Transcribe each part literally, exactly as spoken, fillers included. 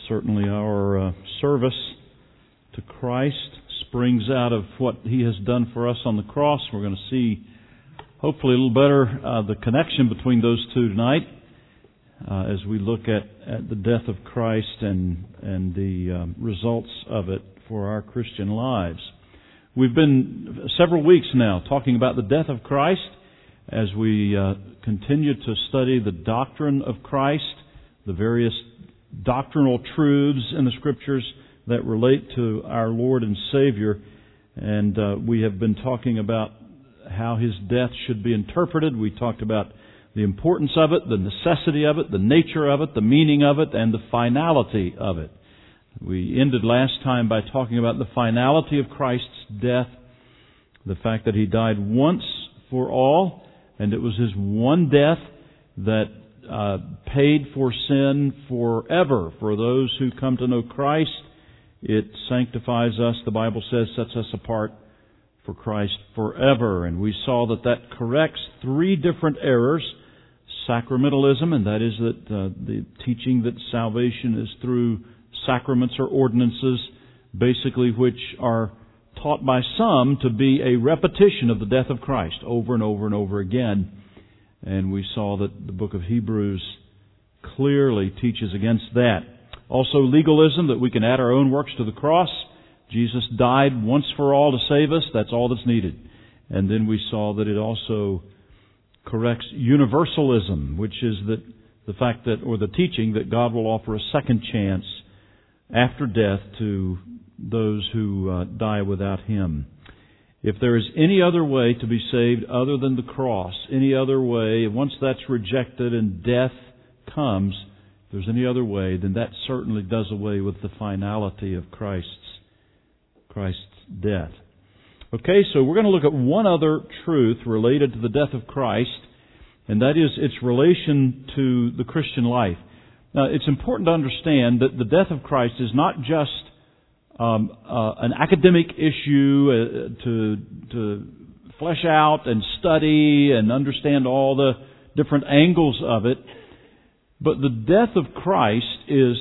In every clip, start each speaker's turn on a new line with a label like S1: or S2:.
S1: Certainly our uh, service to Christ springs out of what He has done for us on the cross. We're going to see, hopefully, a little better uh, the connection between those two tonight uh, as we look at, at the death of Christ and, and the um, results of it for our Christian lives. We've been several weeks now talking about the death of Christ as we uh, continue to study the doctrine of Christ, the various doctrinal truths in the Scriptures that relate to our Lord and Savior. And uh, we have been talking about how His death should be interpreted. We talked about the importance of it, the necessity of it, the nature of it, the meaning of it, and the finality of it. We ended last time by talking about the finality of Christ's death, the fact that He died once for all, and it was His one death that uh, paid for sin forever for those who come to know Christ. It sanctifies us, the Bible says, sets us apart for Christ forever. And we saw that that corrects three different errors. Sacramentalism, and that is that uh, the teaching that salvation is through sacraments or ordinances, basically which are taught by some to be a repetition of the death of Christ over and over and over again. And we saw that the book of Hebrews clearly teaches against that. Also legalism, that we can add our own works to the cross. Jesus died once for all to save us. That's all that's needed. And then we saw that it also corrects universalism, which is that the fact that, or the teaching that God will offer a second chance after death to those who uh, die without Him. If there is any other way to be saved other than the cross, any other way, once that's rejected and death comes, if there's any other way, then that certainly does away with the finality of Christ's Christ's death. Okay, so we're going to look at one other truth related to the death of Christ, and that is its relation to the Christian life. Now, it's important to understand that the death of Christ is not just um, uh, an academic issue uh, to to flesh out and study and understand all the different angles of it, but the death of Christ is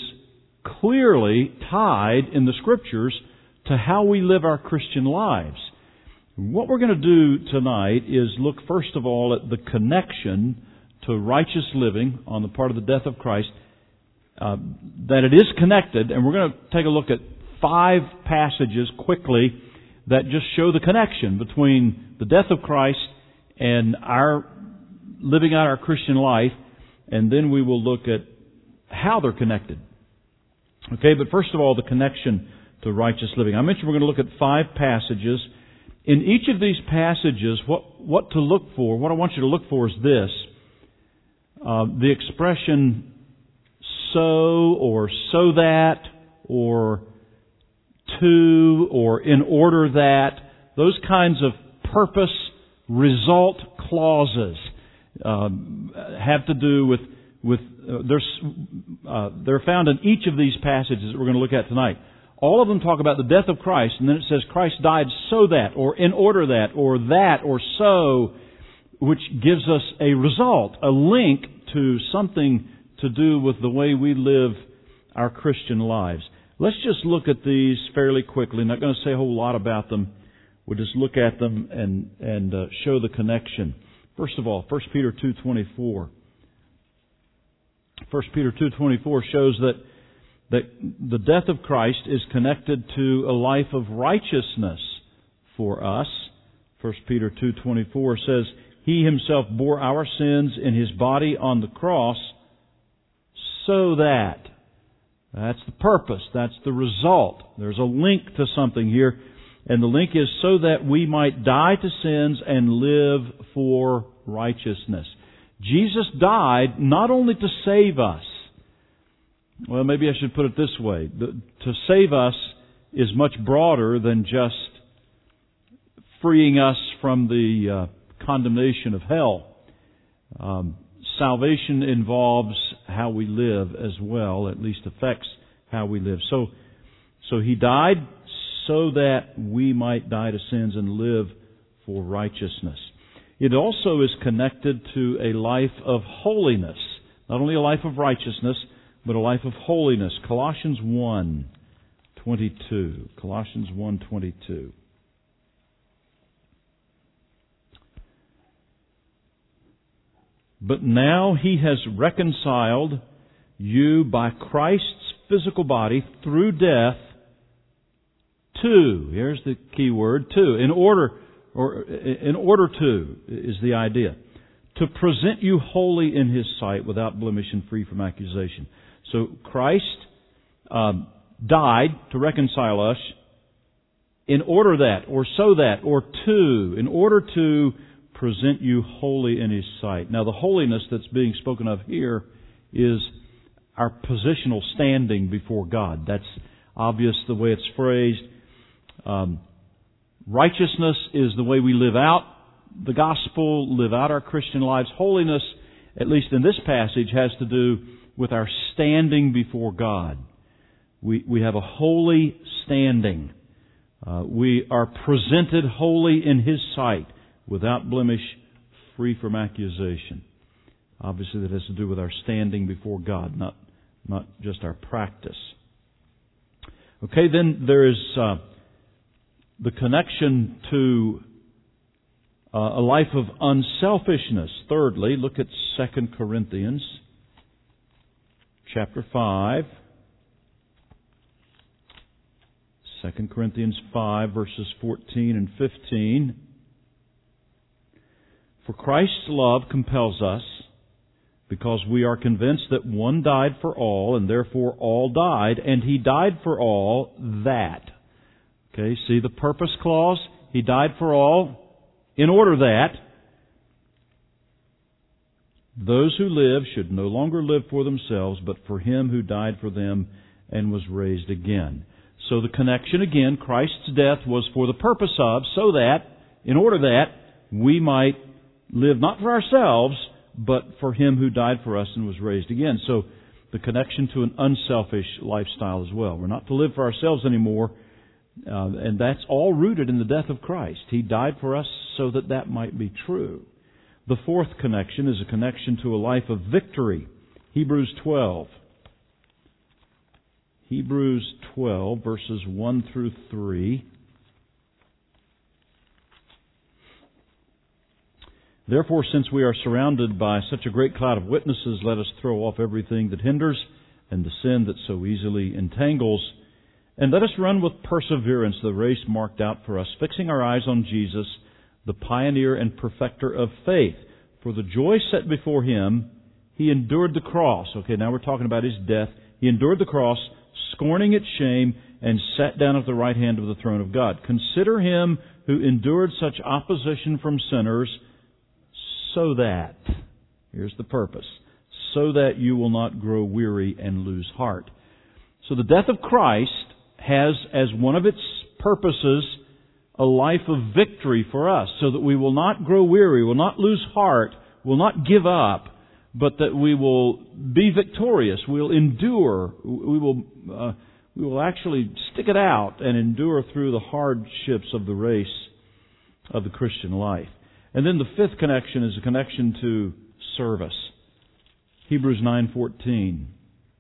S1: clearly tied in the Scriptures to how we live our Christian lives. What we're going to do tonight is look first of all at the connection to righteous living on the part of the death of Christ, uh, that it is connected, and we're going to take a look at five passages quickly that just show the connection between the death of Christ and our living out our Christian life, and then we will look at how they're connected. Okay, but first of all, the connection to righteous living. I mentioned we're going to look at five passages. In each of these passages, what, what to look for, what I want you to look for is this. Uh, the expression so or so that or to or in order that, those kinds of purpose result clauses um, have to do with, with uh, there's, uh, they're found in each of these passages that we're going to look at tonight. All of them talk about the death of Christ, and then it says Christ died so that, or in order that, or that, or so, which gives us a result, a link to something to do with the way we live our Christian lives. Let's just look at these fairly quickly. I'm not going to say a whole lot about them. We'll just look at them and, and uh, show the connection. First of all, First Peter two twenty-four. First Peter two twenty-four shows that that the death of Christ is connected to a life of righteousness for us. First Peter two twenty-four says, He Himself bore our sins in His body on the cross, so that. That's the purpose. That's the result. There's a link to something here. And the link is so that we might die to sins and live for righteousness. Jesus died not only to save us. Well, maybe I should put it this way. The, to save us is much broader than just freeing us from the uh, condemnation of hell. Um, salvation involves how we live as well, at least affects how we live. So, so He died so that we might die to sins and live for righteousness. It also is connected to a life of holiness. Not only a life of righteousness, but a life of holiness. Colossians one twenty-two. Colossians one twenty-two. But now He has reconciled you by Christ's physical body through death to, here's the key word, to, in order, or in order to is the idea, to present you holy in His sight without blemish and free from accusation. So Christ um, died to reconcile us in order that, or so that, or to, in order to present you holy in His sight. Now the holiness that's being spoken of here is our positional standing before God. That's obvious the way it's phrased. Um, righteousness is the way we live out the gospel, live out our Christian lives. Holiness, at least in this passage, has to do with our standing before God. We we have a holy standing. Uh, we are presented holy in His sight, without blemish, free from accusation. Obviously, that has to do with our standing before God, not not just our practice. Okay, then there is uh, the connection to uh, a life of unselfishness. Thirdly, look at Second Corinthians chapter five. Second Corinthians five, verses fourteen and fifteen. For Christ's love compels us, because we are convinced that one died for all, and therefore all died, and He died for all that. Okay, see the purpose clause? He died for all, in order that those who live should no longer live for themselves, but for Him who died for them and was raised again. So the connection again, Christ's death was for the purpose of, so that, in order that, we might live not for ourselves, but for Him who died for us and was raised again. So the connection to an unselfish lifestyle as well. We're not to live for ourselves anymore, uh, and that's all rooted in the death of Christ. He died for us so that that might be true. The fourth connection is a connection to a life of victory. Hebrews twelve. Hebrews twelve, verses one through three. Therefore, since we are surrounded by such a great cloud of witnesses, let us throw off everything that hinders and the sin that so easily entangles, and let us run with perseverance the race marked out for us, fixing our eyes on Jesus, the pioneer and perfecter of faith. For the joy set before Him, He endured the cross. Okay, now we're talking about His death. He endured the cross, scorning its shame, and sat down at the right hand of the throne of God. Consider Him who endured such opposition from sinners, so that, here's the purpose, so that you will not grow weary and lose heart. So the death of Christ has as one of its purposes a life of victory for us, so that we will not grow weary, will not lose heart, will not give up, but that we will be victorious, we'll endure, we will uh, we will actually stick it out and endure through the hardships of the race of the Christian life. And then the fifth connection is a connection to service. Hebrews nine fourteen.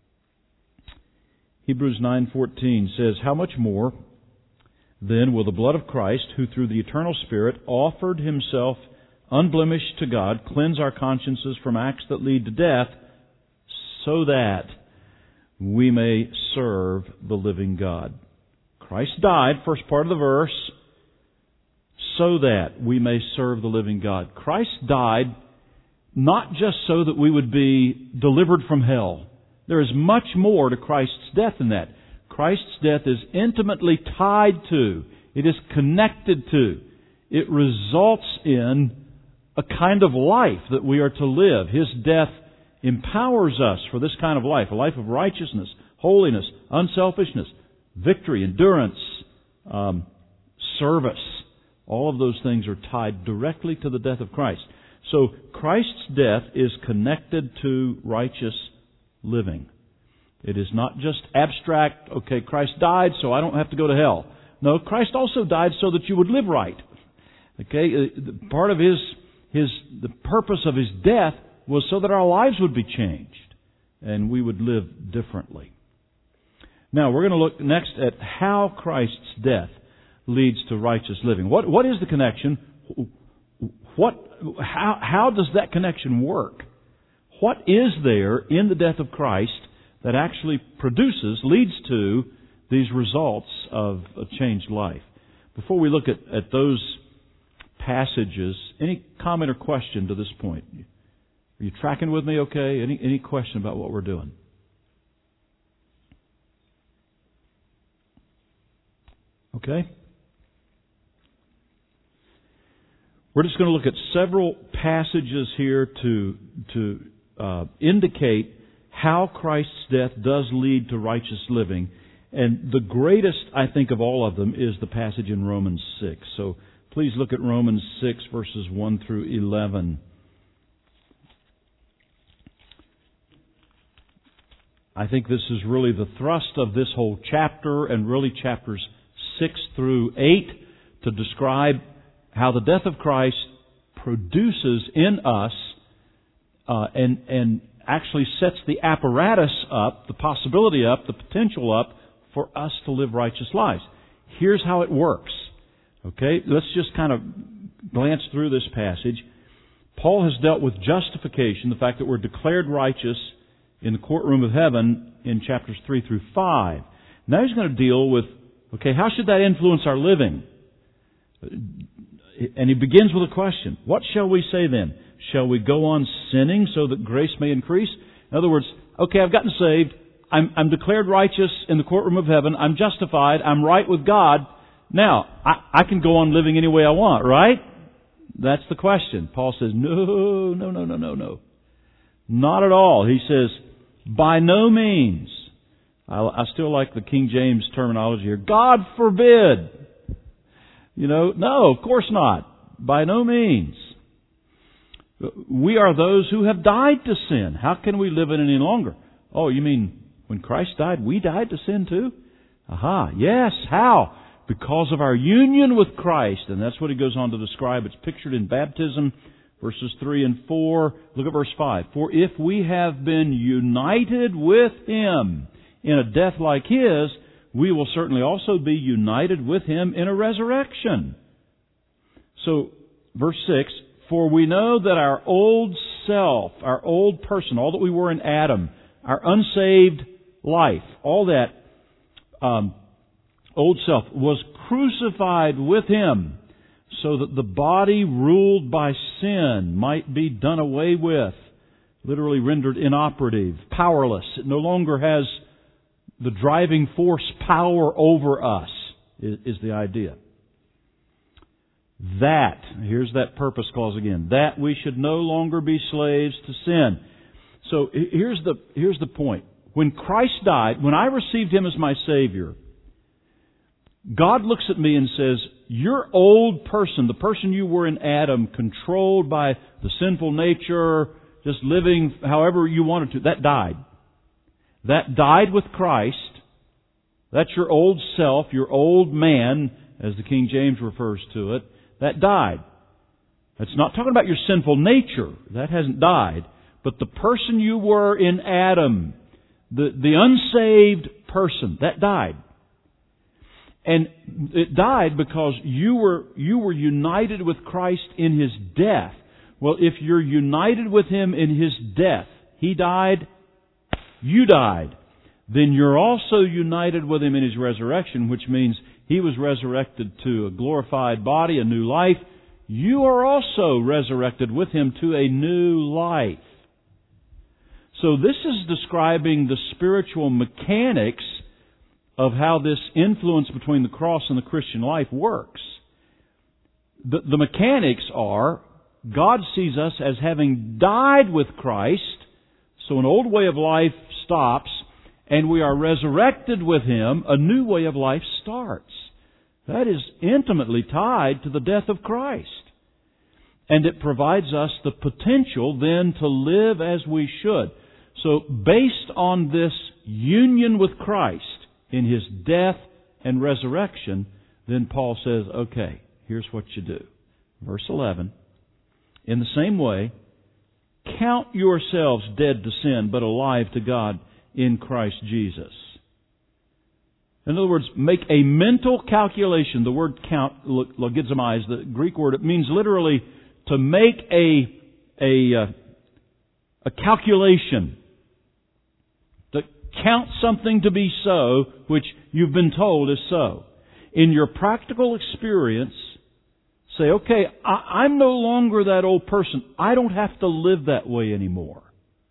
S1: Hebrews nine fourteen says, "How much more then will the blood of Christ, who through the eternal Spirit offered Himself unblemished to God, cleanse our consciences from acts that lead to death, so that we may serve the living God." Christ died, first part of the verse, so that we may serve the living God. Christ died not just so that we would be delivered from hell. There is much more to Christ's death than that. Christ's death is intimately tied to, it is connected to, it results in a kind of life that we are to live. His death empowers us for this kind of life, a life of righteousness, holiness, unselfishness, victory, endurance, um, service. All of those things are tied directly to the death of Christ. So Christ's death is connected to righteous living. It is not just abstract, okay, Christ died so I don't have to go to hell. No, Christ also died so that you would live right. Okay, part of His, His, the purpose of His death was so that our lives would be changed. and we would live differently. Now, we're going to look next at how Christ's death leads to righteous living. What, what is the connection? What, how, how does that connection work? What is there in the death of Christ that actually produces, leads to these results of a changed life? Before we look at, at those passages, any comment or question to this point? Are you tracking with me okay? Any, any question about what we're doing? Okay? We're just going to look at several passages here to, to uh, indicate how Christ's death does lead to righteous living. And the greatest, I think, of all of them is the passage in Romans six. So please look at Romans six, verses one through eleven. I think this is really the thrust of this whole chapter, and really chapters six through eight, to describe how the death of Christ produces in us uh, and, and actually sets the apparatus up, the possibility up, the potential up for us to live righteous lives. Here's how it works. Okay, let's just kind of glance through this passage. Paul has dealt with justification, the fact that we're declared righteous in the courtroom of heaven in chapters three through five. Now he's going to deal with, okay, how should that influence our living? And he begins with a question. What shall we say then? Shall we go on sinning so that grace may increase? In other words, okay, I've gotten saved. I'm, I'm declared righteous in the courtroom of heaven. I'm justified. I'm right with God. Now, I, I can go on living any way I want, right? That's the question. Paul says, no, no, no, no, no, no. Not at all. He says, by no means. I, I still like the King James terminology here. God forbid. You know, no, of course not. By no means. We are those who have died to sin. How can we live it any longer? Oh, you mean when Christ died, we died to sin too? Aha, yes. How? Because of our union with Christ. And that's what he goes on to describe. It's pictured in baptism, verses three and four. Look at verse five. For if we have been united with Him in a death like His, we will certainly also be united with Him in a resurrection. So, verse six, for we know that our old self, our old person, all that we were in Adam, our unsaved life, all that um, old self was crucified with Him so that the body ruled by sin might be done away with, literally rendered inoperative, powerless. It no longer has the driving force power over us, is, is the idea. That, here's that purpose clause again, that we should no longer be slaves to sin. So here's the, here's the point. When Christ died, when I received Him as my Savior, God looks at me and says, your old person, the person you were in Adam, controlled by the sinful nature, just living however you wanted to, that died. That died with Christ. That's your old self, your old man, as the King James refers to it. That died. That's not talking about your sinful nature. That hasn't died. But the person you were in Adam, the, the unsaved person, that died. And it died because you were, you were united with Christ in His death. Well, if you're united with Him in His death, He died, you died, then you're also united with Him in His resurrection, which means He was resurrected to a glorified body, a new life. You are also resurrected with Him to a new life. So this is describing the spiritual mechanics of how this influence between the cross and the Christian life works. The, the mechanics are, God sees us as having died with Christ, so an old way of life stops, and we are resurrected with Him, a new way of life starts. That is intimately tied to the death of Christ. And it provides us the potential then to live as we should. So based on this union with Christ in His death and resurrection, then Paul says, okay, here's what you do. Verse eleven, in the same way, count yourselves dead to sin, but alive to God in Christ Jesus. In other words, make a mental calculation. The word count, logizomai, is the Greek word. It means literally to make a, a, a calculation. To count something to be so, which you've been told is so. In your practical experience, say, okay, I, I'm no longer that old person. I don't have to live that way anymore.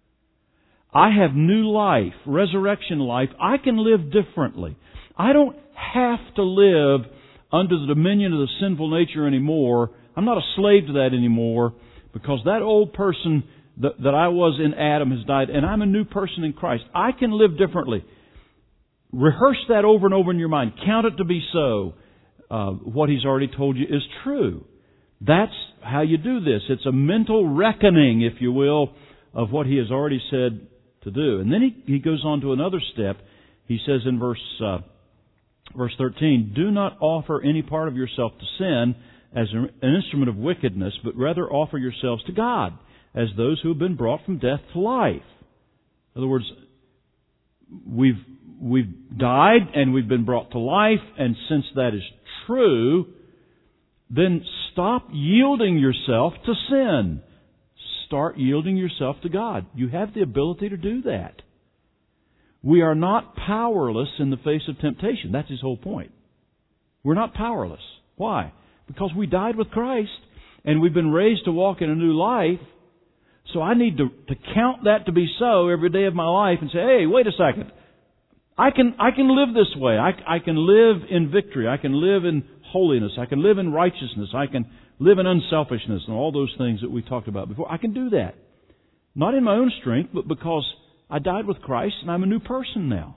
S1: I have new life, resurrection life. I can live differently. I don't have to live under the dominion of the sinful nature anymore. I'm not a slave to that anymore, because that old person that, that I was in Adam has died, and I'm a new person in Christ. I can live differently. Rehearse that over and over in your mind. Count it to be so. Uh, what He's already told you is true. That's how you do this. It's a mental reckoning, if you will, of what He has already said to do. And then He, he goes on to another step. He says in verse... Uh, Verse thirteen, do not offer any part of yourself to sin as an instrument of wickedness, but rather offer yourselves to God as those who have been brought from death to life. In other words, we've, we've died and we've been brought to life, and since that is true, then stop yielding yourself to sin. Start yielding yourself to God. You have the ability to do that. We are not powerless in the face of temptation. That's His whole point. We're not powerless. Why? Because we died with Christ and we've been raised to walk in a new life. So I need to, to count that to be so every day of my life and say, hey, wait a second. I can, I can live this way. I, I can live in victory. I can live in holiness. I can live in righteousness. I can live in unselfishness and all those things that we talked about before. I can do that. Not in my own strength, but because I died with Christ and I'm a new person now.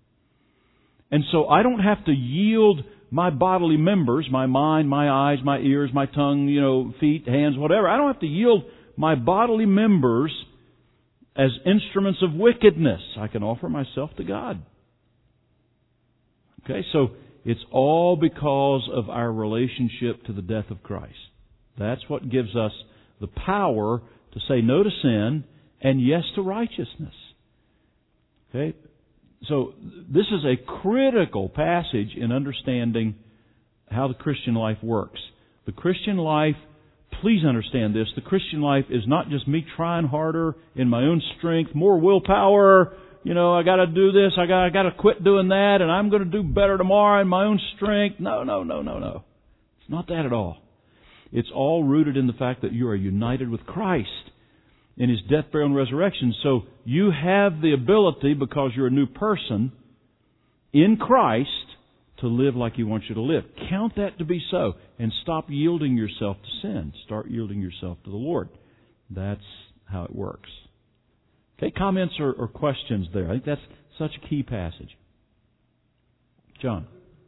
S1: And so I don't have to yield my bodily members, my mind, my eyes, my ears, my tongue, you know, feet, hands, whatever. I don't have to yield my bodily members as instruments of wickedness. I can offer myself to God. Okay, so it's all because of our relationship to the death of Christ. That's what gives us the power to say no to sin and yes to righteousness. Okay? So this is a critical passage in understanding how the Christian life works. The Christian life, please understand this, the Christian life is not just me trying harder in my own strength, more willpower, you know, I got to do this, I got I got to quit doing that, and I'm going to do better tomorrow in my own strength. No, no, no, no, no. It's not that at all. It's all rooted in the fact that you are united with Christ in His death, burial, and resurrection. So you have the ability, because you're a new person in Christ, to live like He wants you to live. Count that to be so, and stop yielding yourself to sin. Start yielding yourself to the Lord. That's how it works. Okay, comments or, or questions there? I think that's such a key passage. John.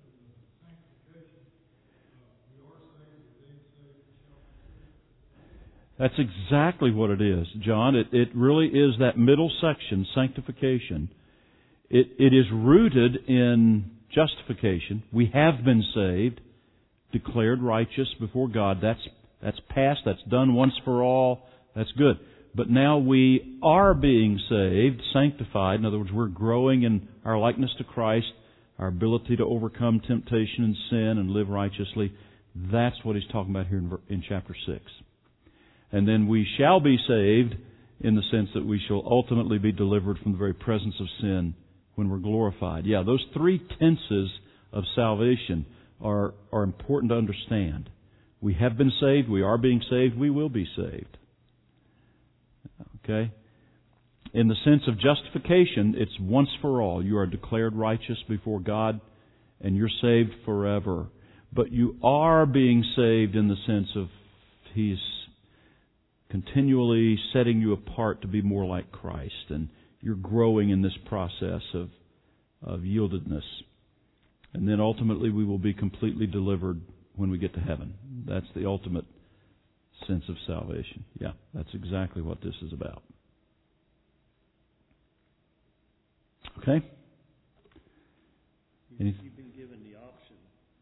S1: That's exactly what it is, John. It, it really is that middle section, sanctification. It, it is rooted in justification. We have been saved, declared righteous before God. That's, that's past, that's done once for all. That's good. But now we are being saved, sanctified. In other words, we're growing in our likeness to Christ, our ability to overcome temptation and sin and live righteously. That's what he's talking about here in, in chapter six. And then we shall be saved in the sense that we shall ultimately be delivered from the very presence of sin when we're glorified. Yeah, those three tenses of salvation are, are important to understand. We have been saved, we are being saved, we will be saved. Okay? In the sense of justification, it's once for all. You are declared righteous before God and you're saved forever. But you are being saved in the sense of He's continually setting you apart to be more like Christ, and you're growing in this process of, of yieldedness. And then ultimately we will be completely delivered when we get to heaven. That's the ultimate sense of salvation. Yeah, that's exactly what this is about. Okay? Any...
S2: You've been given the option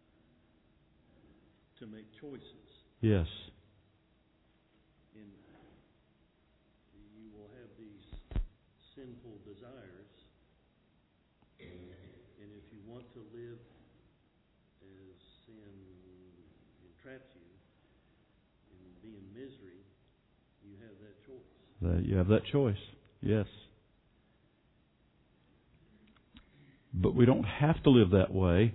S2: to make choices.
S1: Yes.
S2: In sinful desires, and if you want to live as sin entraps you and be in misery, you have that choice.
S1: That you have that choice, yes. But we don't have to live that way.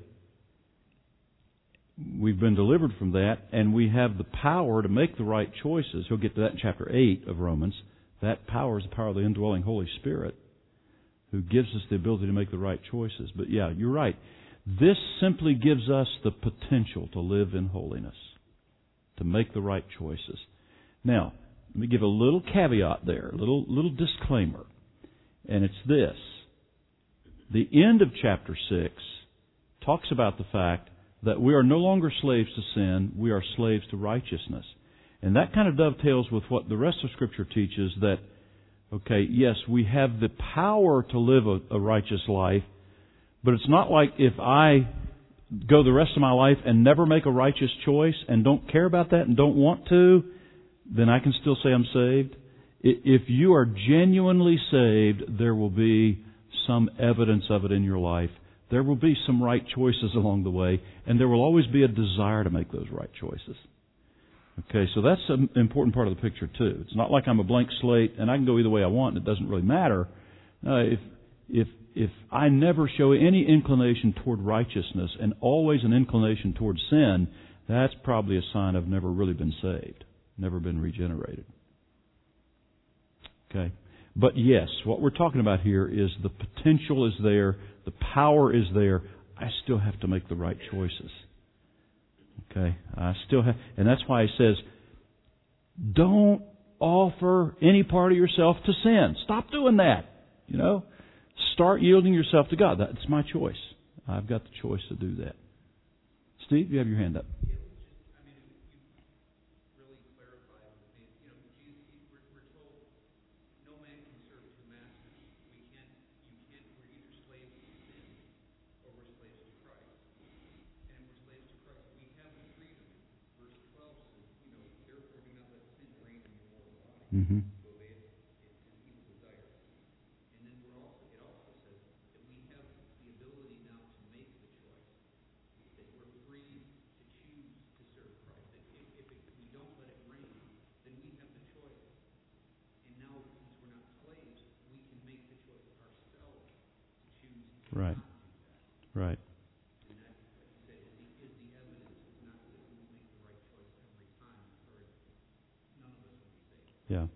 S1: We've been delivered from that, and we have the power to make the right choices. He'll get to that in chapter eight of Romans. That power is the power of the indwelling Holy Spirit, who gives us the ability to make the right choices. But yeah, you're right. This simply gives us the potential to live in holiness, to make the right choices. Now, let me give a little caveat there, a little, little disclaimer. And it's this. The end of chapter six talks about the fact that we are no longer slaves to sin, we are slaves to righteousness. And that kind of dovetails with what the rest of Scripture teaches, that, okay, yes, we have the power to live a, a righteous life, but it's not like if I go the rest of my life and never make a righteous choice and don't care about that and don't want to, then I can still say I'm saved. If you are genuinely saved, there will be some evidence of it in your life. There will be some right choices along the way, and there will always be a desire to make those right choices. Okay, so that's an important part of the picture too. It's not like I'm a blank slate and I can go either way I want and it doesn't really matter. Uh, if if if I never show any inclination toward righteousness and always an inclination toward sin, that's probably a sign I've never really been saved, never been regenerated. Okay. But yes, what we're talking about here is the potential is there, the power is there. I still have to make the right choices. Okay, I still have, and that's why he says, don't offer any part of yourself to sin. Stop doing that. You know, start yielding yourself to God. That's my choice. I've got the choice to do that. Steve, you have your hand up. Mm-hmm. Right. Right. Yeah.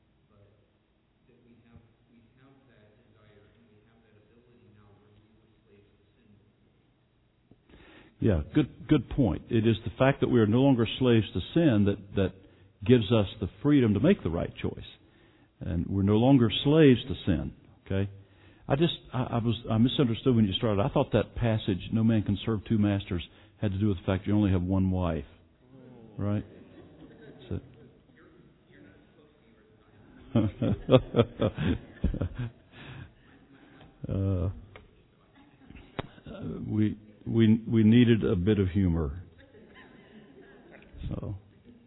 S1: Yeah, good good point. It is the fact that we are no longer slaves to sin that, that gives us the freedom to make the right choice. And we're no longer slaves to sin. Okay? I just I, I was I misunderstood when you started. I thought that passage, no man can serve two masters, had to do with the fact you only have one wife. Right? So, uh, we we we needed a bit of humor. So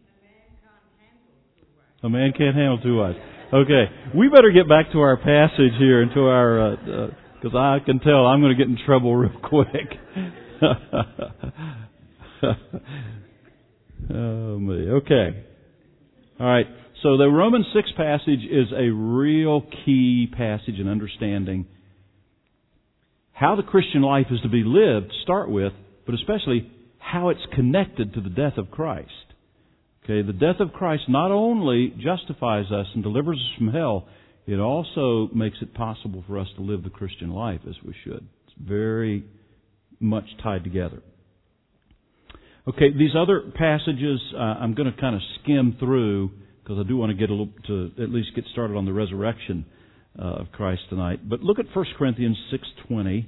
S1: a man can't handle two wives. Okay, we better get back to our passage here and to our because uh, uh, I can tell I'm going to get in trouble real quick. Oh me. Okay. All right. So the Romans six passage is a real key passage in understanding how the Christian life is to be lived to start with, but especially how it's connected to the death of Christ. Okay, the death of Christ not only justifies us and delivers us from hell, it also makes it possible for us to live the Christian life as we should. It's very much tied together. Okay, these other passages uh, I'm going to kind of skim through because I do want to get a little to at least get started on the resurrection uh, of Christ tonight. But look at First Corinthians six twenty.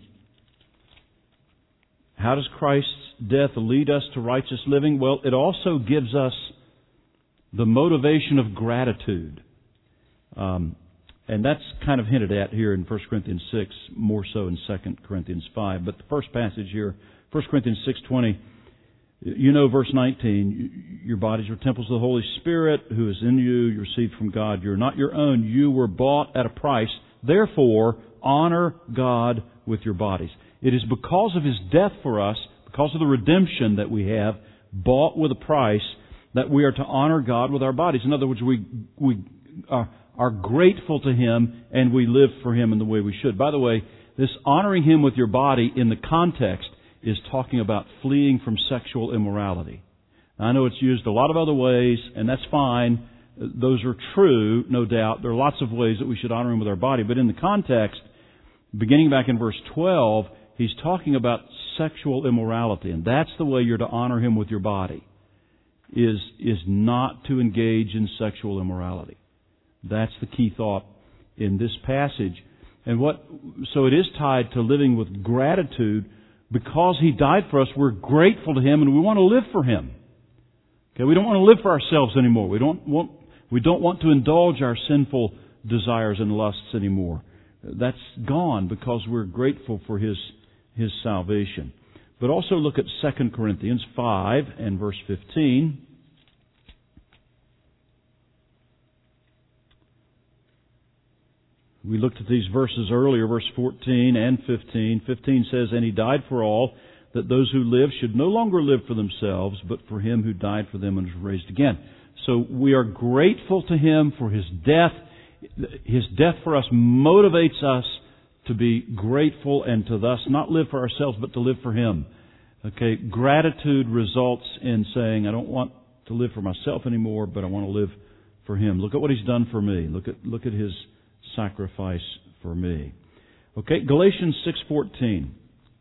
S1: How does Christ's death lead us to righteous living? Well, it also gives us the motivation of gratitude. Um, and that's kind of hinted at here in First Corinthians six, more so in Second Corinthians five. But the first passage here, First Corinthians six twenty, you know verse nineteen, your bodies are temples of the Holy Spirit who is in you, you're received from God. You're not your own. You were bought at a price. Therefore, honor God with your bodies. It is because of His death for us, because of the redemption that we have, bought with a price, that we are to honor God with our bodies. In other words, we we are, are grateful to Him and we live for Him in the way we should. By the way, this honoring Him with your body in the context is talking about fleeing from sexual immorality. Now, I know it's used a lot of other ways, and that's fine. Those are true, no doubt. There are lots of ways that we should honor Him with our body. But in the context, beginning back in verse twelve, He's talking about sexual immorality. And that's the way you're to honor Him with your body, is, is not to engage in sexual immorality. That's the key thought in this passage. And what, so it is tied to living with gratitude. Because He died for us, we're grateful to Him and we want to live for Him. Okay, we don't want to live for ourselves anymore. We don't want, we don't want to indulge our sinful desires and lusts anymore. That's gone because we're grateful for His, His salvation. But also look at Second Corinthians five and verse fifteen. We looked at these verses earlier, verse fourteen and fifteen. fifteen says, "And He died for all, that those who live should no longer live for themselves, but for Him who died for them and was raised again." So we are grateful to Him for His death. His death for us motivates us to be grateful and to thus not live for ourselves, but to live for Him. Okay, gratitude results in saying, I don't want to live for myself anymore, but I want to live for Him. Look at what He's done for me. Look at look at His sacrifice for me. Okay, Galatians six fourteen.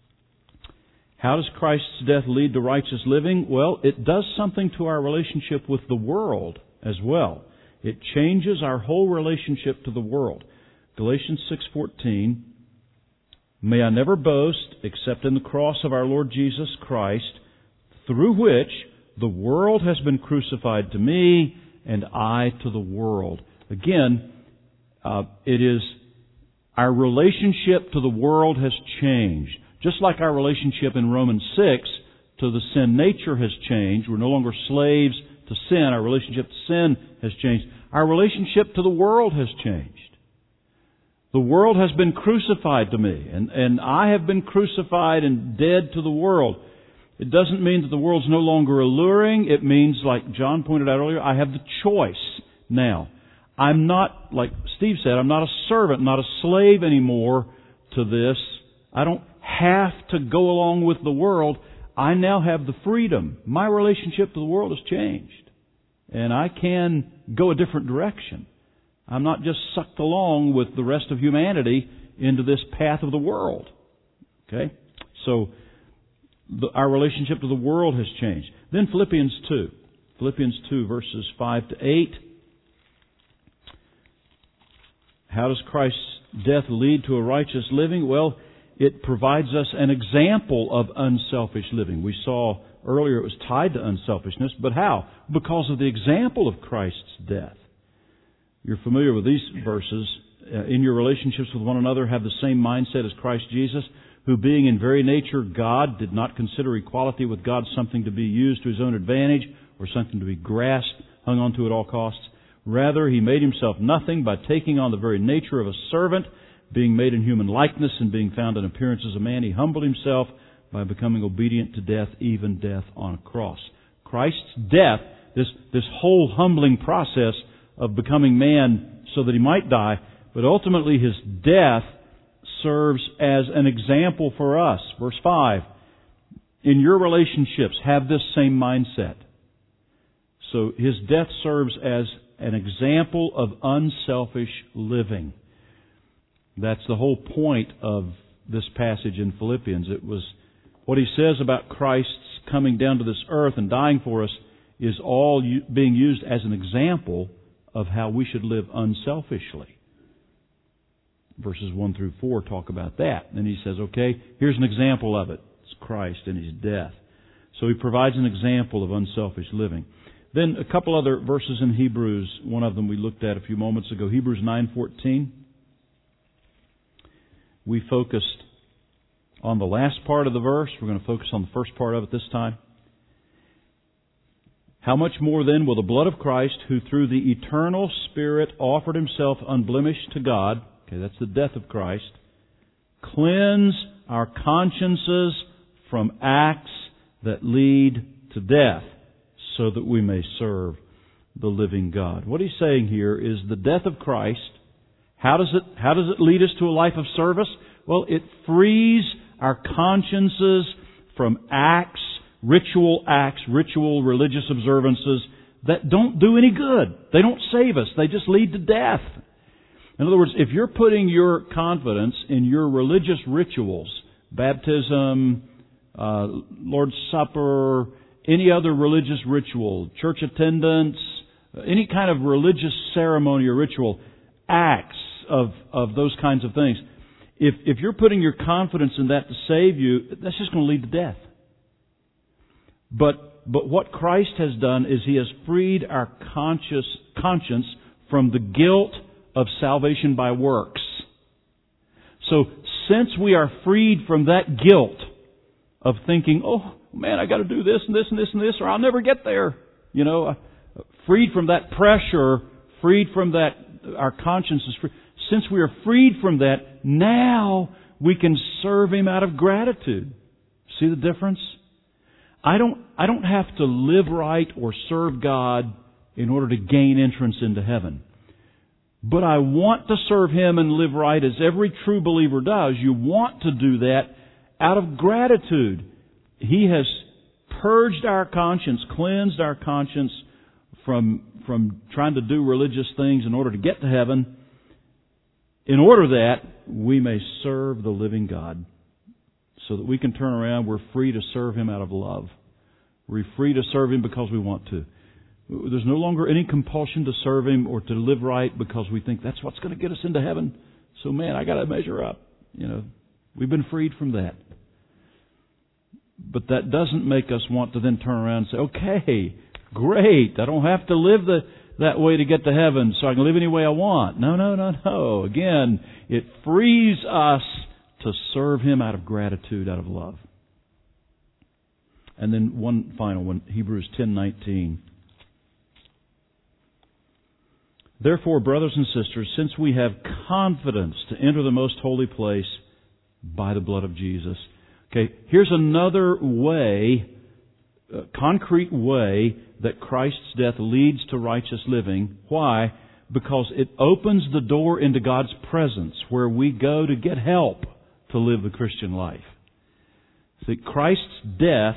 S1: How does Christ's death lead to righteous living? Well, it does something to our relationship with the world as well. It changes our whole relationship to the world. Galatians six fourteen. "May I never boast except in the cross of our Lord Jesus Christ, through which the world has been crucified to me, and I to the world." Again, Uh, it is our relationship to the world has changed. Just like our relationship in Romans six to the sin nature has changed. We're no longer slaves to sin. Our relationship to sin has changed. Our relationship to the world has changed. The world has been crucified to me, and, and I have been crucified and dead to the world. It doesn't mean that the world's no longer alluring. It means, like John pointed out earlier, I have the choice now. I'm not, like Steve said, I'm not a servant, not a slave anymore to this. I don't have to go along with the world. I now have the freedom. My relationship to the world has changed. And I can go a different direction. I'm not just sucked along with the rest of humanity into this path of the world. Okay? So, the, our relationship to the world has changed. Then Philippians two. Philippians two, verses five to eight. How does Christ's death lead to a righteous living? Well, it provides us an example of unselfish living. We saw earlier it was tied to unselfishness, but how? Because of the example of Christ's death. You're familiar with these verses. Uh, in your relationships with one another, have the same mindset as Christ Jesus, who being in very nature God, did not consider equality with God something to be used to His own advantage or something to be grasped, hung on to at all costs. Rather, He made Himself nothing by taking on the very nature of a servant, being made in human likeness and being found in appearance as a man. He humbled Himself by becoming obedient to death, even death on a cross. Christ's death, this, this whole humbling process of becoming man so that He might die, but ultimately His death serves as an example for us. Verse five, in your relationships, have this same mindset. So His death serves as an example of unselfish living. That's the whole point of this passage in Philippians. It was what he says about Christ's coming down to this earth and dying for us is all being used as an example of how we should live unselfishly. Verses one through four talk about that. And he says, okay, here's an example of it. It's Christ and His death. So he provides an example of unselfish living. Then a couple other verses in Hebrews. One of them we looked at a few moments ago. Hebrews nine fourteen. We focused on the last part of the verse. We're going to focus on the first part of it this time. How much more then will the blood of Christ, who through the eternal Spirit offered Himself unblemished to God. Okay, that's the death of Christ. Cleanse our consciences from acts that lead to death, so that we may serve the living God. What he's saying here is the death of Christ. How does it, how does it lead us to a life of service? Well, it frees our consciences from acts, ritual acts, ritual religious observances that don't do any good. They don't save us. They just lead to death. In other words, if you're putting your confidence in your religious rituals, baptism, uh, Lord's Supper, any other religious ritual, church attendance, any kind of religious ceremony or ritual, acts of, of those kinds of things, if, if you're putting your confidence in that to save you, that's just going to lead to death. But, but what Christ has done is He has freed our conscious, conscience from the guilt of salvation by works. So, since we are freed from that guilt of thinking, oh, man, I got to do this and this and this and this, or I'll never get there. You know, freed from that pressure, freed from that, our conscience is free. Since we are freed from that, now we can serve Him out of gratitude. See the difference? I don't, I don't have to live right or serve God in order to gain entrance into heaven. But I want to serve Him and live right as every true believer does. You want to do that out of gratitude. He has purged our conscience, cleansed our conscience from, from trying to do religious things in order to get to heaven, in order that we may serve the living God, so that we can turn around. We're free to serve Him out of love. We're free to serve Him because we want to. There's no longer any compulsion to serve Him or to live right because we think that's what's going to get us into heaven. So, man, I got to measure up. You know, we've been freed from that. But that doesn't make us want to then turn around and say, okay, great, I don't have to live the, that way to get to heaven, so I can live any way I want. No, no, no, no. Again, it frees us to serve Him out of gratitude, out of love. And then one final one, Hebrews ten nineteen. Therefore, brothers and sisters, since we have confidence to enter the most holy place by the blood of Jesus. Okay, here's another way, a concrete way, that Christ's death leads to righteous living. Why? Because it opens the door into God's presence, where we go to get help to live the Christian life. See, Christ's death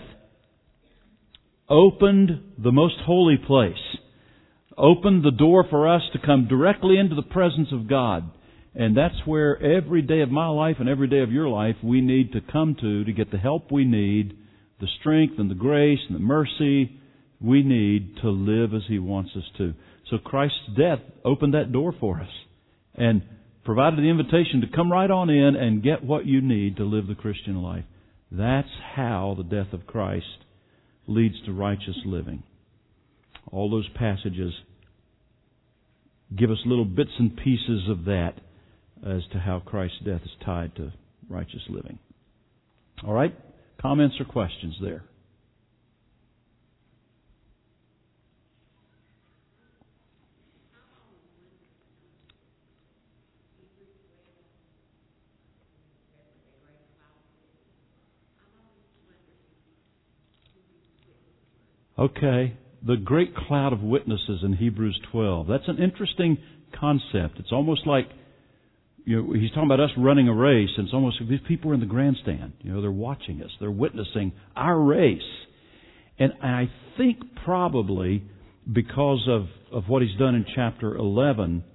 S1: opened the most holy place, opened the door for us to come directly into the presence of God. And that's where every day of my life and every day of your life we need to come to to get the help we need, the strength and the grace and the mercy we need to live as He wants us to. So Christ's death opened that door for us and provided the invitation to come right on in and get what you need to live the Christian life. That's how the death of Christ leads to righteous living. All those passages give us little bits and pieces of that as to how Christ's death is tied to righteous living. All right? Comments or questions there? Okay. The great cloud of witnesses in Hebrews twelve. That's an interesting concept. It's almost like, you know, he's talking about us running a race, and it's almost like these people are in the grandstand. You know, they're watching us. They're witnessing our race. And I think probably because of, of what he's done in chapter eleven,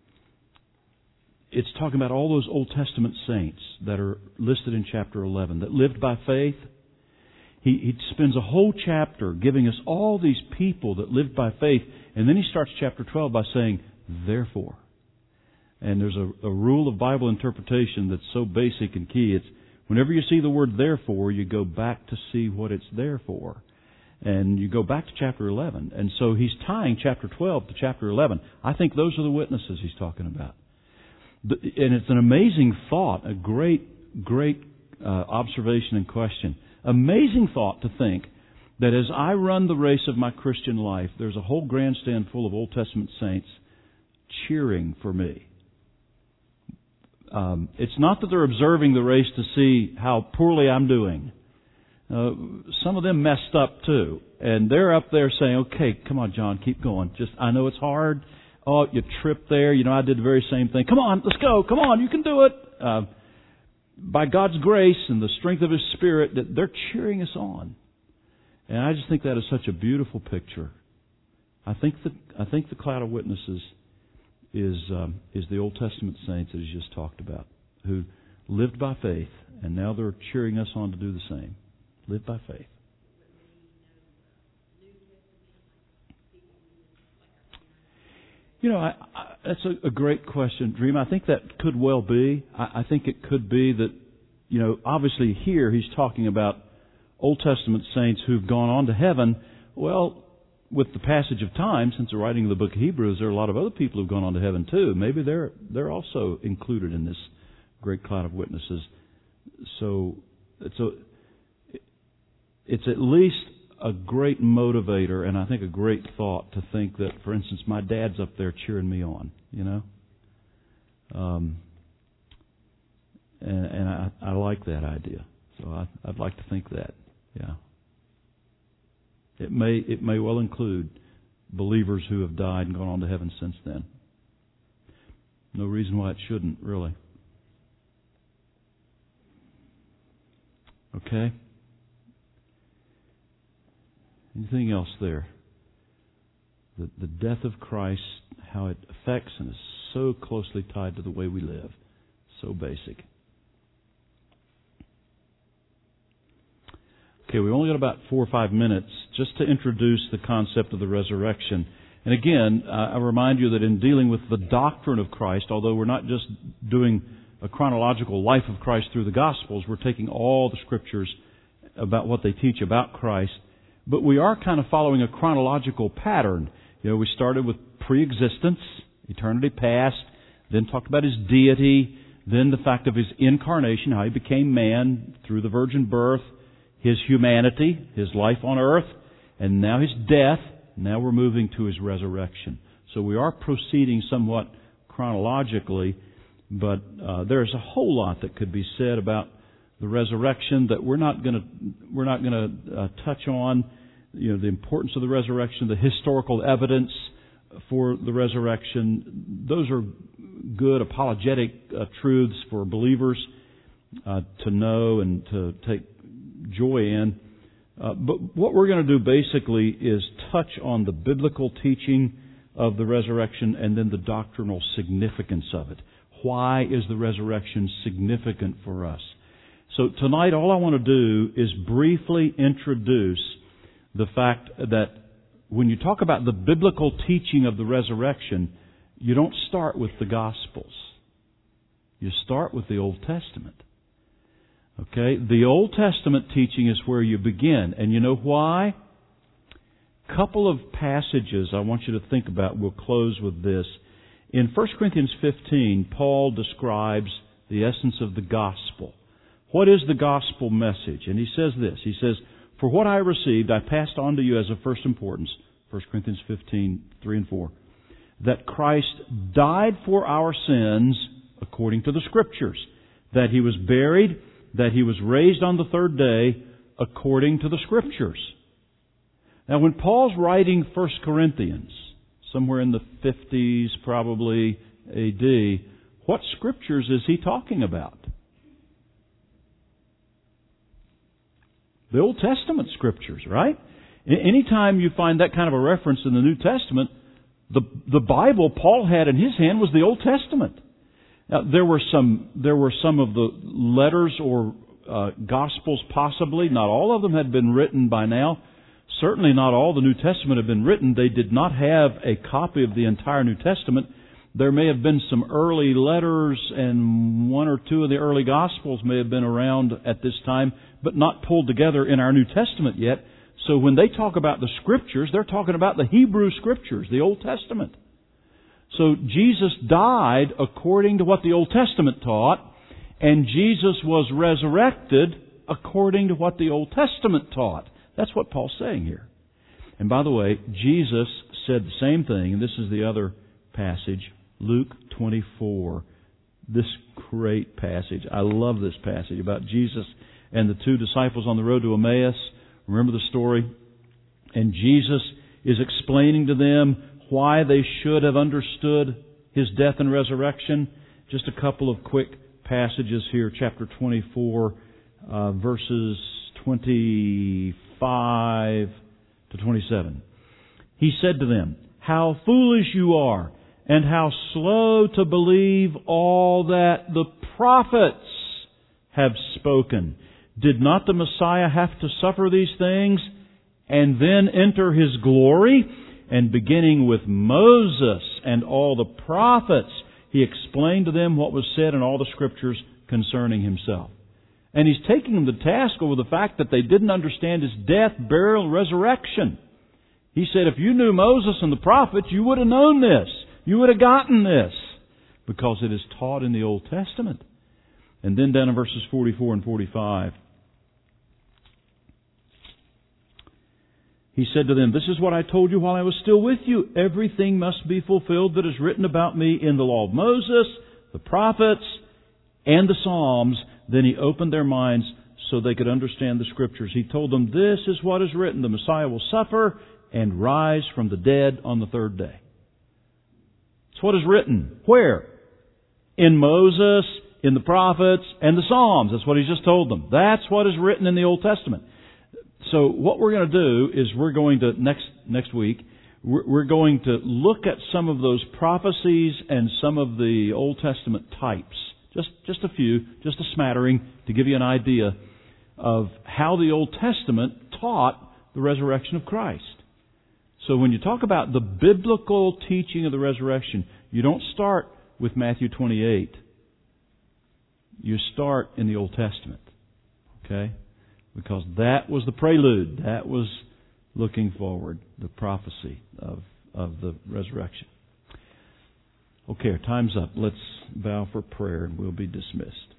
S1: it's talking about all those Old Testament saints that are listed in chapter eleven that lived by faith. He, he spends a whole chapter giving us all these people that lived by faith, and then he starts chapter twelve by saying, therefore. And there's a, a rule of Bible interpretation that's so basic and key. It's whenever you see the word therefore, you go back to see what it's there for. And you go back to chapter eleven. And so he's tying chapter twelve to chapter eleven. I think those are the witnesses he's talking about. And it's an amazing thought, a great, great uh, observation and question. Amazing thought to think that as I run the race of my Christian life, there's a whole grandstand full of Old Testament saints cheering for me. um, it's not that they're observing the race to see how poorly I'm doing. Uh, some of them messed up too. And they're up there saying, okay, come on, John, keep going. Just, I know it's hard. Oh, you tripped there. You know, I did the very same thing. Come on, let's go. Come on, you can do it. Uh, by God's grace and the strength of His Spirit, that they're cheering us on. And I just think that is such a beautiful picture. I think the I think the cloud of witnesses is um, is the Old Testament saints that He's just talked about, who lived by faith, and now they're cheering us on to do the same. Live by faith. You know, I, I, that's a, a great question, Dream. I think that could well be. I, I think it could be that, you know, obviously here he's talking about Old Testament saints who've gone on to heaven. Well, with the passage of time, since the writing of the book of Hebrews, there are a lot of other people who've gone on to heaven too. Maybe they're they're also included in this great cloud of witnesses. So it's a, it's at least a great motivator, and I think a great thought to think that, for instance, my dad's up there cheering me on, you know? Um, and and I, I like that idea. So I, I'd like to think that, yeah. It may it may well include believers who have died and gone on to heaven since then. No reason why it shouldn't, really. Okay? Anything else there? The, the death of Christ, how it affects and is so closely tied to the way we live. So basic. Okay, we've only got about four or five minutes just to introduce the concept of the resurrection. And again, uh, I remind you that in dealing with the doctrine of Christ, although we're not just doing a chronological life of Christ through the Gospels, we're taking all the Scriptures about what they teach about Christ. But we are kind of following a chronological pattern. You know, we started with pre-existence, eternity past, then talked about His deity, then the fact of His incarnation, how He became man through the virgin birth, His humanity, His life on earth, and now His death. Now we're moving to His resurrection. So we are proceeding somewhat chronologically, but uh, there's a whole lot that could be said about the resurrection that we're not going to we're not going to uh, touch on. You know, the importance of the resurrection, the historical evidence for the resurrection. Those are good apologetic uh, truths for believers uh, to know and to take joy in. Uh, but what we're going to do basically is touch on the biblical teaching of the resurrection and then the doctrinal significance of it. Why is the resurrection significant for us? So tonight all I want to do is briefly introduce the fact that when you talk about the biblical teaching of the resurrection, you don't start with the Gospels. You start with the Old Testament. Okay? The Old Testament teaching is where you begin. And you know why? A couple of passages I want you to think about. We'll close with this. In First Corinthians fifteen, Paul describes the essence of the gospel. What is the gospel message? And he says this. He says, "For what I received, I passed on to you as of first importance." First Corinthians fifteen, three and four. "That Christ died for our sins according to the Scriptures. That He was buried, that He was raised on the third day according to the Scriptures." Now when Paul's writing First Corinthians, somewhere in the fifties probably A D, what Scriptures is he talking about? The Old Testament Scriptures, right? Anytime you find that kind of a reference in the New Testament, the the Bible Paul had in his hand was the Old Testament. Now, there were some there were some of the letters or uh, Gospels possibly. Not all of them had been written by now. Certainly not all the New Testament had been written. They did not have a copy of the entire New Testament. There may have been some early letters, and one or two of the early Gospels may have been around at this time, but not pulled together in our New Testament yet. So when they talk about the Scriptures, they're talking about the Hebrew Scriptures, the Old Testament. So Jesus died according to what the Old Testament taught, and Jesus was resurrected according to what the Old Testament taught. That's what Paul's saying here. And by the way, Jesus said the same thing, and this is the other passage, Luke twenty-four. this great passage. I love this passage about Jesus and the two disciples on the road to Emmaus. Remember the story? And Jesus is explaining to them why they should have understood His death and resurrection. Just a couple of quick passages here. Chapter twenty-four, uh, verses twenty-five to twenty-seven. He said to them, "How foolish you are, and how slow to believe all that the prophets have spoken. Did not the Messiah have to suffer these things and then enter His glory?" And beginning with Moses and all the prophets, He explained to them what was said in all the Scriptures concerning Himself. And He's taking them to task over the fact that they didn't understand His death, burial, and resurrection. He said, if you knew Moses and the prophets, you would have known this. You would have gotten this. Because it is taught in the Old Testament. And then down in verses forty-four and forty-five, He said to them, "This is what I told you while I was still with you. Everything must be fulfilled that is written about me in the law of Moses, the prophets, and the Psalms." Then He opened their minds so they could understand the Scriptures. He told them, "This is what is written. The Messiah will suffer and rise from the dead on the third day." It's what is written. Where? In Moses, in the prophets, and the Psalms. That's what He's just told them. That's what is written in the Old Testament. So what we're going to do is we're going to, next next week, we're, we're going to look at some of those prophecies and some of the Old Testament types. Just, just a few, just a smattering, to give you an idea of how the Old Testament taught the resurrection of Christ. So when you talk about the biblical teaching of the resurrection, you don't start with Matthew twenty-eight. You start in the Old Testament. Okay? Because that was the prelude. That was looking forward, the prophecy of, of the resurrection. Okay, our time's up. Let's bow for prayer and we'll be dismissed.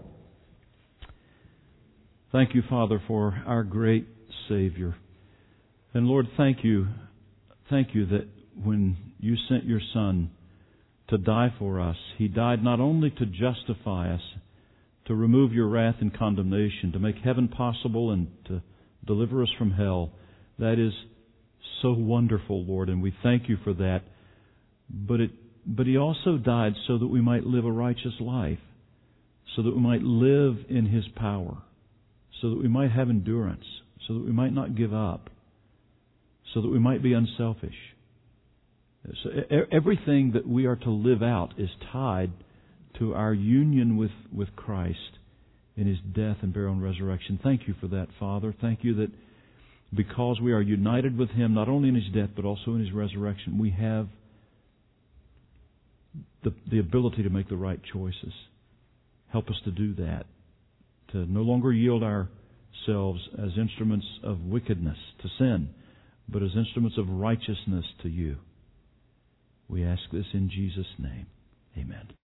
S1: Thank you, Father, for our great Savior. And Lord, thank you. Thank you that when you sent your Son to die for us, He died not only to justify us, to remove your wrath and condemnation, to make heaven possible and to deliver us from hell. That is so wonderful, Lord, and we thank you for that. But it, but He also died so that we might live a righteous life, so that we might live in His power, so that we might have endurance, so that we might not give up, so that we might be unselfish. So everything that we are to live out is tied to our union with, with Christ in His death and burial and resurrection. Thank you for that, Father. Thank you that because we are united with Him, not only in His death, but also in His resurrection, we have the, the ability to make the right choices. Help us to do that, to no longer yield ourselves as instruments of wickedness to sin, but as instruments of righteousness to you. We ask this in Jesus' name. Amen.